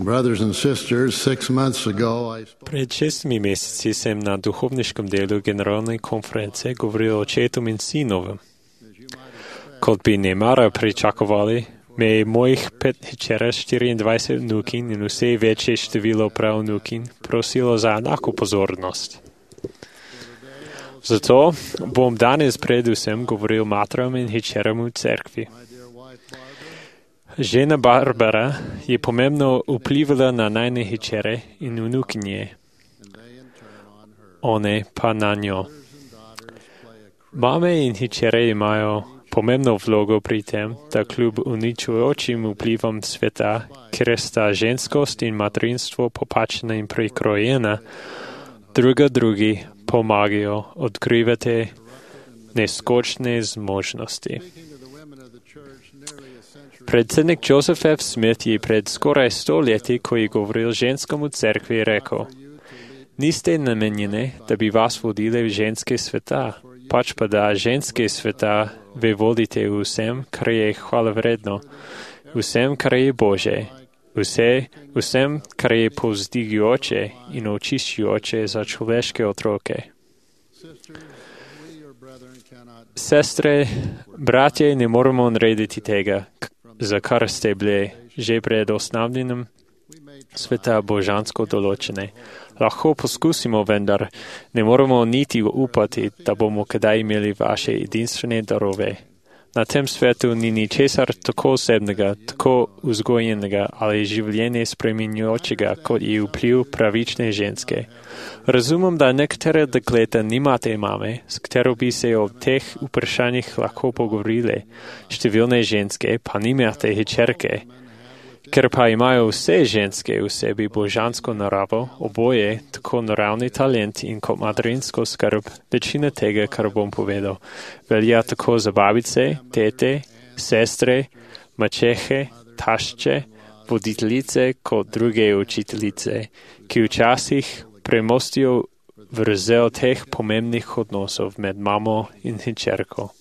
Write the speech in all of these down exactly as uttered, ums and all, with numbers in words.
Brothers and sisters, six months ago I spoke Пред шестimi месяци съм на духовничком делу Генералной конференции говорил о четом и синовем. Кот би немара причаковали, ме моих пет вчера четиридесет внукин и усе вече штивило правнукин просило за еднаку позорност. Зато бом данес предусем говорил матрам и вчерам у церкви. Жена Барбара je pomembno vplivala na najne hčere in vnukinje, one pa na njo. Mame in hčere imajo pomembno vlogo pri tem, da kljub uničujočim vplivom sveta, kjer sta ženskost in materinstvo popačena in prikrojena, druga drugi pomagajo odkrivati neskočne zmožnosti. Predsednik Joseph F. Smith je pred skoraj sto leti, ko je govoril ženskому cerkvi, rekel: Niste namenjene, da bi vas vodile v ženske sveta, pač pa da ženske sveta vi vodite vsem, kar je hvalevredno, vsem, kar je Bože, vse, vsem, kar je povzdigajoče in očiščujoče za človeške otroke. Sestre, bratje, ne moremo narediti tega, za kar ste bili že pred osnovnim sveta božansko določene. Lahko poskusimo, vendar ne moremo niti upati, da bomo kdaj imeli vaše edinstvene darove. Na tem svetu ni ničesar tako osebnega, tako vzgojenega ali življenje spreminjajočega, kot je vpliv pravične ženske. Razumem, da nekatere dekleta nimate mame, s katero bi se o teh vprašanjih lahko pogovorili, številne ženske pa nimate hčerke. Ker pa imajo vse ženske v sebi božansko naravo, oboje, tako naravni talent in kot materinsko skrb, večina tega, kar bom povedal, velja tako za babice, tete, sestre, mačehe, tašče, voditeljice kot druge učiteljice, ki včasih premostijo vrzel teh pomembnih odnosov med mamo in hčerko.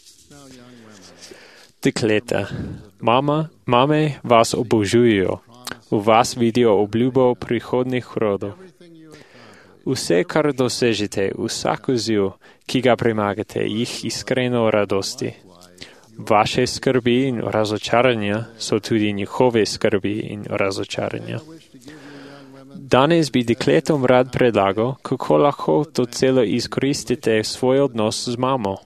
Dekleta. Mama, mame vas obožujejo, v vas vidijo obljubo prihodnih rodov. Vse, kar dosežete, vsak izziv, ki ga premagate, jih iskreno radosti. Vaše skrbi in razočaranja so tudi njihove skrbi in razočaranja. Danes bi dekletom rad predlagal, kako lahko to celo izkoristite svoj odnos z mamo.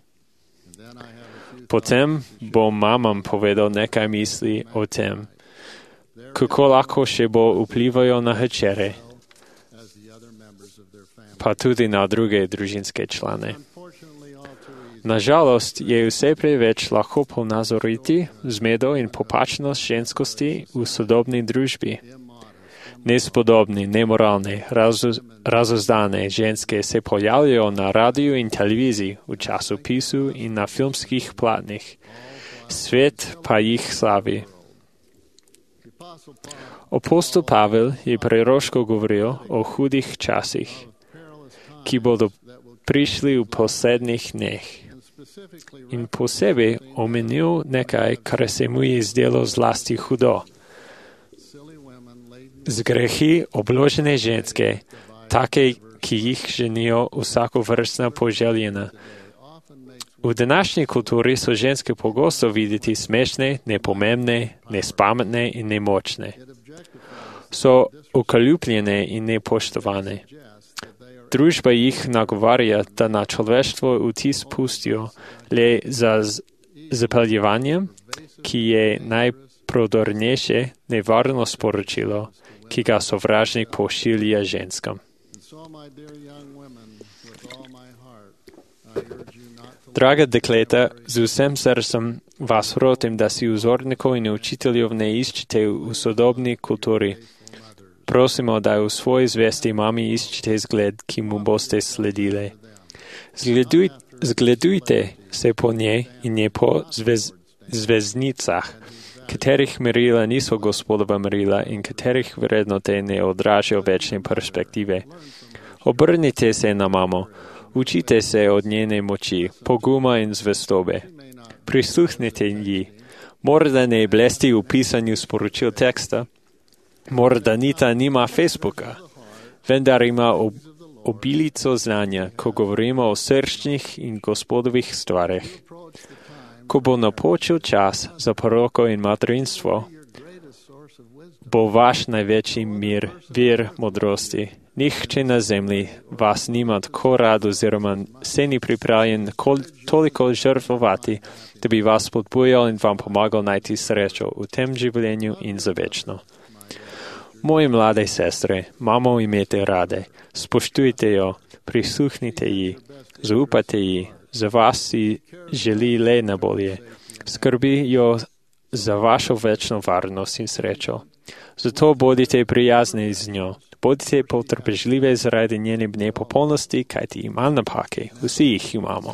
Potem bom mamam povedal nekaj misli o tem, kako lahko še bo vplivajo na hčere, pa tudi na druge družinske člane. Nažalost je vse preveč lahko ponazoriti zmedo in popačnost ženskosti v sodobni družbi. Nespodobni, nemoralne, razozdane ženske se pojavljajo na radiju in televiziji, v časopisu in na filmskih platnih. Svet pa jih slavi. Apostol Pavel je preroško govoril o hudih časih, ki bodo prišli v poslednjih dneh. In posebej omenil nekaj, kar se mu je zdelo zlasti hudo. Z grehi obložene ženske, take, ki jih ženijo vsakovrstna poželjena. V današnji kulturi so ženske pogosto videti smešne, nepomembne, nespametne in nemočne. So ukaljubljene in nepoštovane. Družba jih nagovarja, da na človeštvo vtis pustijo le za zapeljevanjem, ki je najprodornejše nevarno sporočilo, ki ga sovražnik pošilja ženskam. Draga dekleta, z vsem srcem vas prosim, da si vzornikov in učiteljev ne iščete v sodobni kulturi. Prosimo, da v svoji zvesti mami iščete zgled, ki mu boste sledili. Zgleduj, zgledujte se po njej in ne po zvez, zveznicah, katerih merila niso gospodova merila in katerih vrednote ne odražajo večne perspektive. Obrnite se na mamo, učite se od njene moči, poguma in zvestobe. Prisluhnite ji, morda ne blesti v pisanju sporočil teksta, Morda Nita nima Facebooka, vendar ima ob, obilico znanja, ko govorimo o srčnih in gospodovih stvarih. Ko bo napočil čas za poroko in materinstvo, bo vaš največji mir, vir modrosti. Nihče na zemlji vas nima tako rad oziroma se ni pripravljen kol, toliko žrtvovati, da bi vas podbujal in vam pomagal najti srečo v tem življenju in za večno. Moje mlade sestre, mamo imejte rade, spoštujte jo, prisluhnite ji, zaupajte ji, za vas si želi le najbolje, skrbi jo za vašo večno varnost in srečo. Zato bodite prijazni z njo, bodite potrpežljive zaradi njene nepopolnosti, kajti ima napake, vsi jih imamo.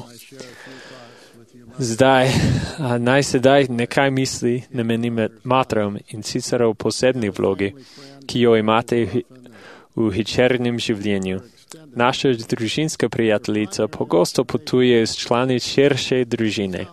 Zdaj, naj sedaj nekaj misli namenim matram in sicer v posebni vlogi, ki jo imate v hčernem življenju. Naša družinska prijateljica pogosto potuje s člani širše družine.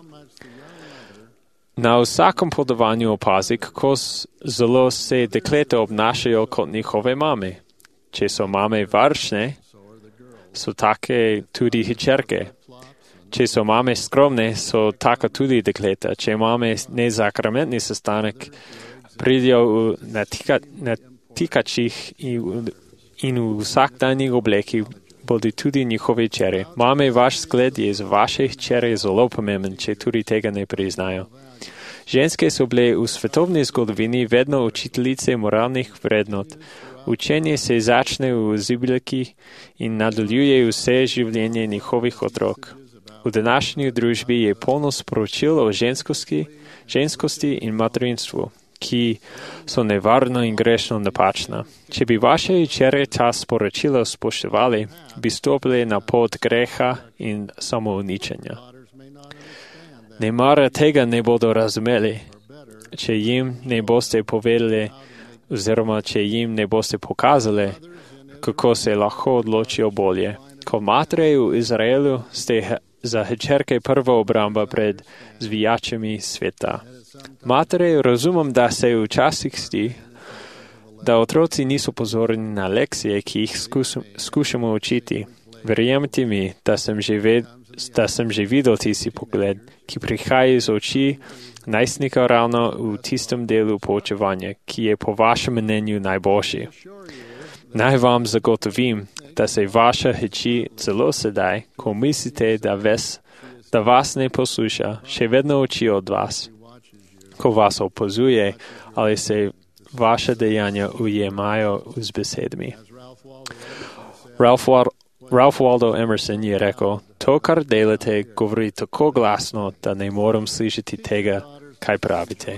Na vsakem potovanju opazi, kako zelo se deklete obnašajo kot njihove mame. Če so mame varčne, so take tudi hčerke. Če so mame skromne, so taka tudi dekleta. Če mame nezakramentni sestanek pridijo na, tika, na tikačih in, in v vsakdanjih obleki, bodo tudi njihove čere. Mame, vaš zgled je za vaše čere zelo pomemben, če tudi tega ne priznajo. Ženske so bile v svetovni zgodovini vedno učiteljice moralnih vrednot. Učenje se začne v zibelki in nadaljuje vse življenje njihovih otrok. V današnji družbi je polno sporočil o ženskosti, ženskosti in materinstvu, ki so nevarno in grešno napačna. Če bi vaše čere ta sporočila spoštovali, bi stopili na pot greha in samouničenja. Nemara tega ne bodo razumeli, če jim ne boste povedali oziroma če jim ne boste pokazali, kako se lahko odločijo bolje. Kot matere v Izraelu ste za hčerke prva obramba pred zvijačami sveta. Matere, razumem, da se včasih zdi, da otroci niso pozorni na lekcije, ki jih skušamo učiti. Verjemite mi, da sem že ved, da sem že videl tisti pogled, ki prihaja iz oči najstnika ravno v tistem delu poučevanja, ki je po vašem mnenju najboljši. Naj vam zagotovim, da se vaša hči celo sedaj, ko mislite, da, ves, da vas ne posluša, še vedno uči od vas, ko vas opazuje, ali se vaše dejanja ujemajo z besedami. Ralph, Ralph Waldo Emerson je rekel, to, kar delate, govori tako glasno, da ne moram slišati tega, kaj pravite.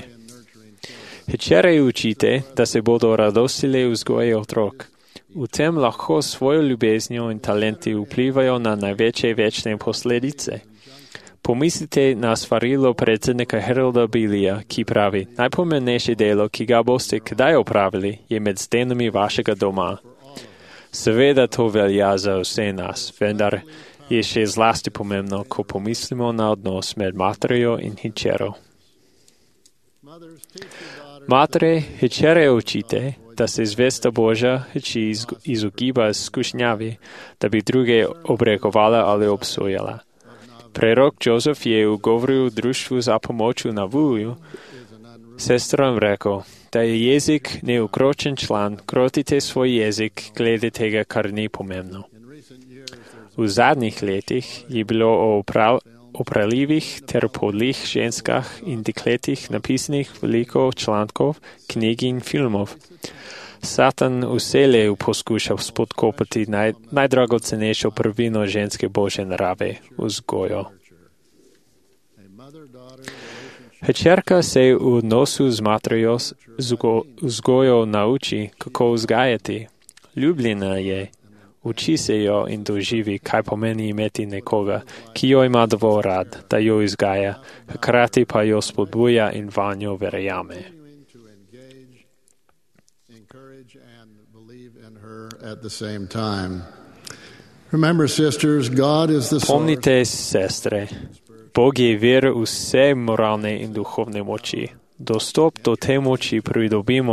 Hčere učite, da se bodo radostile vzgoje otrok. V tem lahko svojo ljubeznijo in talenti vplivajo na največje večne posledice. Pomislite na svarilo predsednika Harolda Billija, ki pravi, najpomembnejše delo, ki ga boste kdaj opravili, je med stenami vašega doma. Seveda to velja za vse nas, vendar je še zlasti pomembno, ko pomislimo na odnos med materjo in hčero. Matere, hčere učite, da se zvesta Božja hči izogiba skušnjavi, da bi druge obrekovala ali obsojala. Prerok Jozef je v govoru društvu za pomoč v Navuju sestram rekel, da je jezik neukročen član, krotite svoj jezik glede tega, kar ni pomembno. V zadnjih letih je bilo o prav, opraljivih ter podlih ženskah in dekletih napisanih veliko člankov, knjig in filmov. Satan vselej poskuša spodkopati naj, najdragocenejšo prvino ženske Božje narave, vzgojo. Hčerka se v odnosu z materjo vzgojo nauči, kako vzgajati. Ljubljena je, uči se jo in doživi, kaj pomeni imeti nekoga, ki jo ima dovolj rad, da jo vzgaja, hkrati pa jo spodbuja in vanjo verjame. Pomnite, sestre, Bog je vir vse moralne in duhovne moči. Dostop do te moči pridobimo,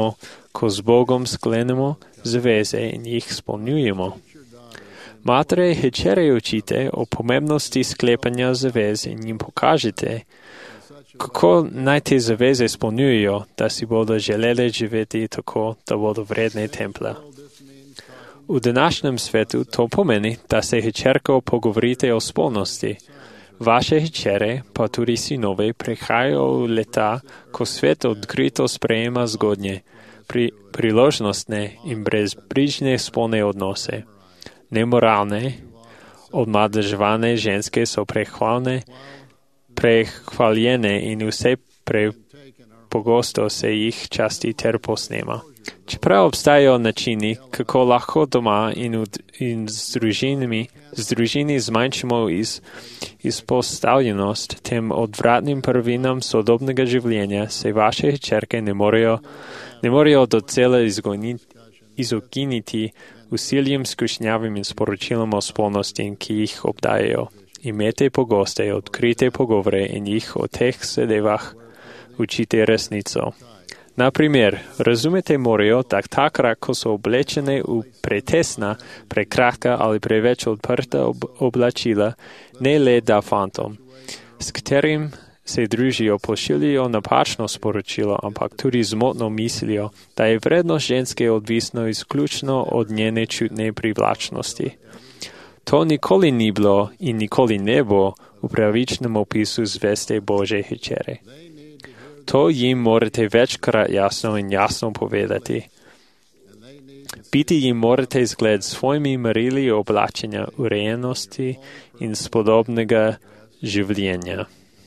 ko z Bogom sklenemo zaveze in jih izpolnjujemo. Matere in hčere učite o pomembnosti sklepanja zavez in jim pokažite, kako naj te zaveze izpolnjujejo, da si bodo želeli živeti tako, da bodo vredne templa. V današnjem svetu to pomeni, da se hčerko pogovorite o spolnosti. Vaše hčere, pa tudi sinovi, prihajajo v leta, ko svet odkrito sprejema zgodnje, pri, priložnostne in brezbrižne spolne odnose. Nemoralne, odmadeževane ženske so prehvalne, prehvaljene in vse prepogosto se jih časti ter posnema. Čeprav obstajajo načini, kako lahko doma in, v, in z, družinami, z družini zmanjšamo iz, izpostavljenost tem odvratnim prvinam sodobnega življenja, se vaše hčerke ne morejo, ne morejo docela izoginiti usiljem, skušnjavim in sporočilom o spolnosti, ki jih obdajajo. Imejte pogoste, odkrite pogovore in jih o teh zadevah učite resnico. Naprimer, razumete morajo, da takrat, ko so oblečene v pretesna, prekratka ali preveč odprta ob oblačila, ne le da fantom, s katerim se družijo, pošiljajo napačno sporočilo, ampak tudi zmotno mislijo, da je vrednost ženske odvisno izključno od njene čutne privlačnosti. To nikoli ni bilo in nikoli ne bo v pravičnem opisu zveste Božje hčere. To jim morate večkrat jasno in jasno povedati. Biti jim morate zgled svojimi merili oblačenja, urejenosti in spodobnega življenja.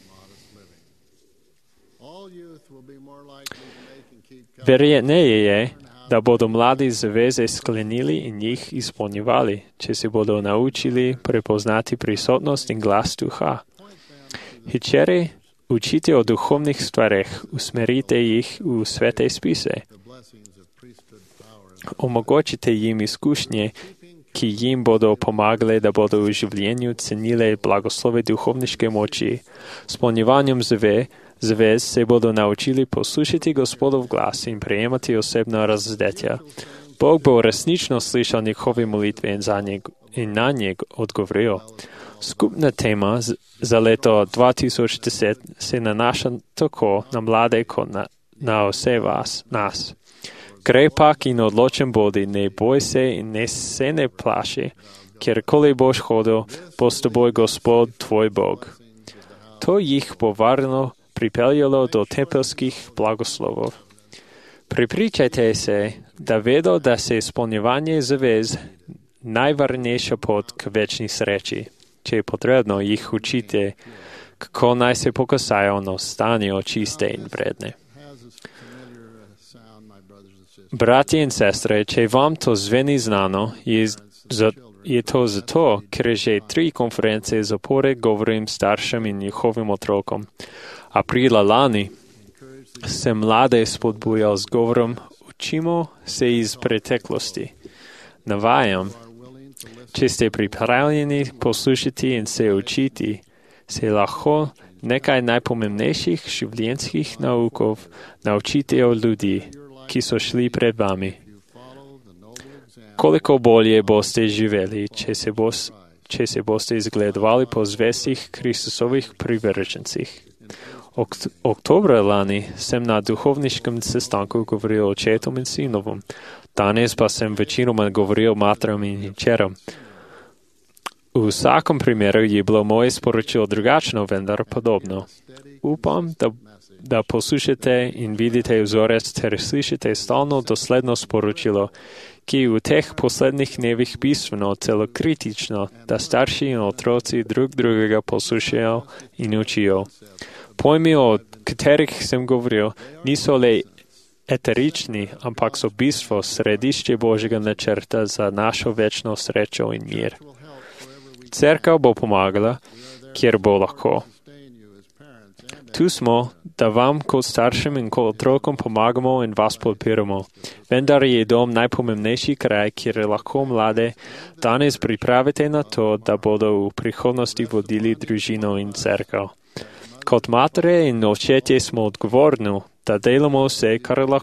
Verjetneje je, da bodo mladi zaveze sklenili in jih izpolnjevali, če se bodo naučili prepoznati prisotnost in glas duha. Hčere, učite o duhovnih stvareh, usmerite jih v svete spise. Omogočite jim izkušnje, ki jim bodo pomagale, da bodo v življenju cenile blagoslove duhovniške moči. S polnjevanjem zave, zavez se bodo naučili poslušati Gospodov glas in prejemati osebna razdetja. Bog bo resnično slišal njihove molitve in, za njeg, in na njeg odgovoril. Skupna tema za leto dva tisoč deset se nanaša tako na mlade kot na, na vse vas, nas. Gre pak in odločen bodi, ne boj se in ne se ne plaši, kjerkoli boš hodil, bo s teboj Gospod tvoj Bog. To jih bo varno pripeljalo do tempelskih blagoslovov. Pripričajte se, da vedo, da se izpolnjevanje zavez najvarnejša pot k večni sreči. Če je potrebno, jih učite, kako naj se pokasajo na ostanijo čiste in vredne. Bratje in sestre, če vam to zveni znano, je, za, je to zato, ker že tri konference zapored govorim staršem in njihovim otrokom. Aprila lani sem mlade spodbujal z govorom Učimo se iz preteklosti. Navajam, če ste pripravljeni poslušati in se učiti, se lahko nekaj najpomembnejših življenjskih naukov naučite od ljudi, ki so šli pred vami. Koliko bolje boste živeli, če se, bos, če se boste izgledovali po zvestih Kristusovih privržencih. Okt- oktobra lani sem na duhovniškem sestanku govoril očetom in sinovom. Danes pa sem večinoma govoril materom in hčerom. V vsakem primeru je bilo moje sporočilo drugačno, vendar podobno. Upam, da, da poslušate in vidite vzorec ter slišite stalno dosledno sporočilo, ki je v teh poslednjih dnevih bistveno, celo kritično, da starši in otroci drug drugega poslušajo in učijo. Pojmi, o katerih sem govoril, niso le eterični, ampak so bistvo, središče Božjega načrta za našo večno srečo in mir. Cerkev bo pomagala, kjer bo lahko. Tu smo, da vam kot staršem in kot otrokom pomagamo in vas podpiramo. Vendar je dom najpomembnejši kraj, kjer lahko mlade danes pripravite na to, da bodo v prihodnosti vodili družino in cerkev. Kot matere in očetje smo odgovorni, da delamo vse, kar lahko,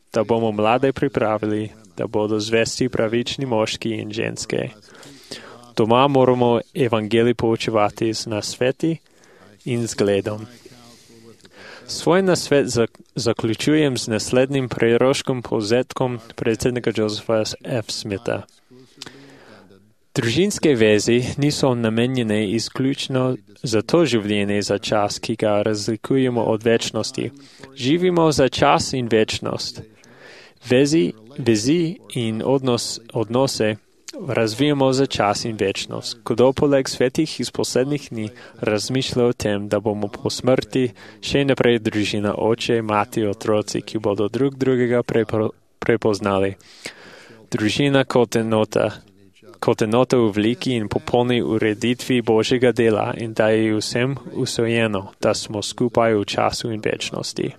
da bomo mlade pripravili, da bodo zvesti pravični moški in ženske. Doma moramo evangelij poučevati z nasveti in zgledom. Svoj nasvet zaključujem z naslednjim preroškim povzetkom predsednika Josepha F. Smitha. Družinske vezi niso namenjene izključno za to življenje za čas, ki ga razlikujemo od večnosti. Živimo za čas in večnost. Vezi, vezi in odnos, odnose razvijamo za čas in večnost. Kdo poleg svetih iz poslednjih dni razmišlja o tem, da bomo po smrti še naprej družina, oče, mati, otroci, ki bodo drug drugega prepo, prepoznali. Družina kot enota, kot enota v veliki in popolni ureditvi Božjega dela in da je vsem usvojeno, da smo skupaj v času in večnosti.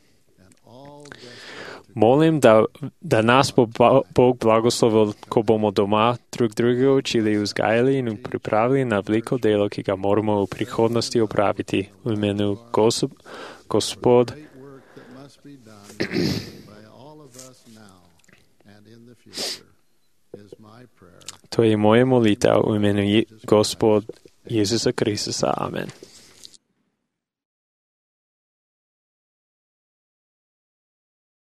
Molim, da, da nas bo Bog blagoslovil, ko bomo doma drug drugega učili, vzgajali in pripravili na veliko delo, ki ga moramo v prihodnosti opraviti. V imenu Gos, Gospod. To je moja molitev v imenu Gospod Jezusa Kristusa. Amen.